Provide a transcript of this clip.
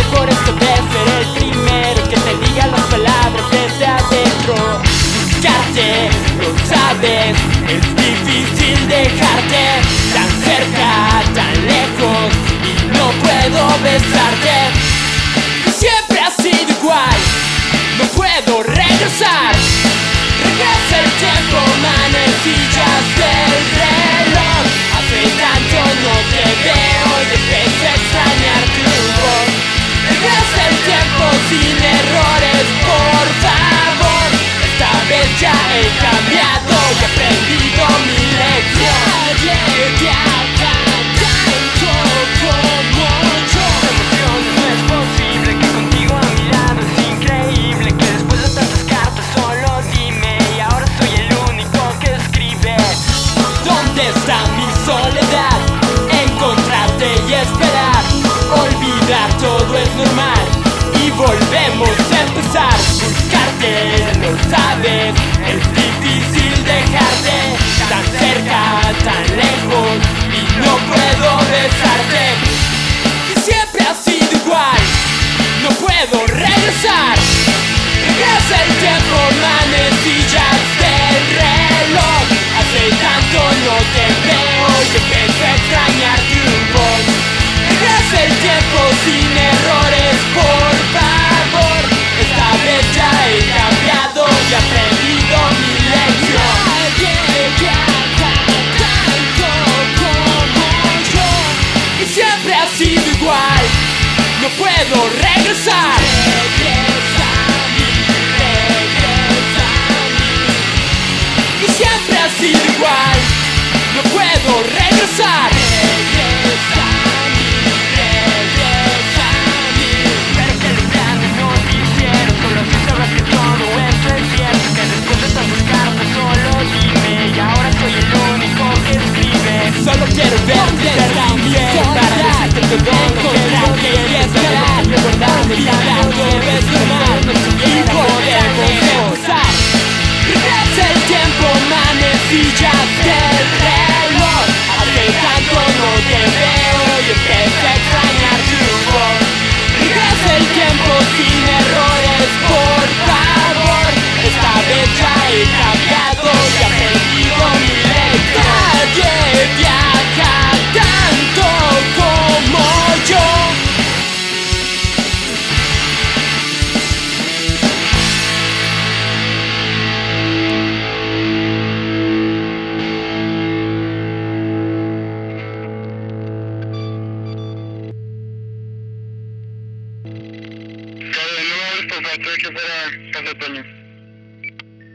Por eso de ser el primero que te diga las palabras desde adentro. Buscarte, lo sabes, es difícil dejarte. Tan cerca, tan lejos, y no puedo besarte. Siempre ha sido igual, no puedo regresar. Regresa el tiempo, manecillas del reloj. Hace tanto no te veo y empiezo a extrañar tu voz. Regresa el tiempo sin errores, por favor. Esta vez ya he cambiado y aprendido mi lección. Nadie viaja tanto como yo. Emociones, no es posible que contigo a mi lado es increíble. Que después de tantas cartas solo dime y ahora soy el único que escribe. ¿Dónde está mi soledad? Encontrarte y esperar. Olvidar todo es normal y volvemos a empezar. Buscarte, lo sabes, es difícil dejarte. Tan cerca, tan lejos y no puedo besarte. Y siempre ha sido igual, no puedo regresar. Regresa el tiempo, manecillas del reloj. Hace tanto no te veo y empiezo a extrañar tu voz. Regresa el tiempo sin errores, por favor. Esta vez ya he cambiado y aprendido mi lección. Nadie viaja tanto como yo. Y siempre ha sido igual, no puedo regresar. Regresa a mí, regresa a mí. Y siempre ha sido igual, no puedo regresar. Regresa a mí, regresa a mí. Espero que los grandes no lo hicieron. Solo así sabrás que todo esto es cierto. Que después de tantas cartas solo dime y ahora soy el único que escribe. Solo quiero verte también para decirte todo lo que quería esperar. Recordarme cada vez normal y podemos empezar. Regresa el tiempo, manecillas del reloj. Hace tanto no te veo y empiezo a extrañar tu voz. Regresa el tiempo sin errores, por favor. Esta vez ya he cambiado y aprendido mi lección. Nadie viaja tanto como yo. No me molestes, estoy que fuera Casa Toño.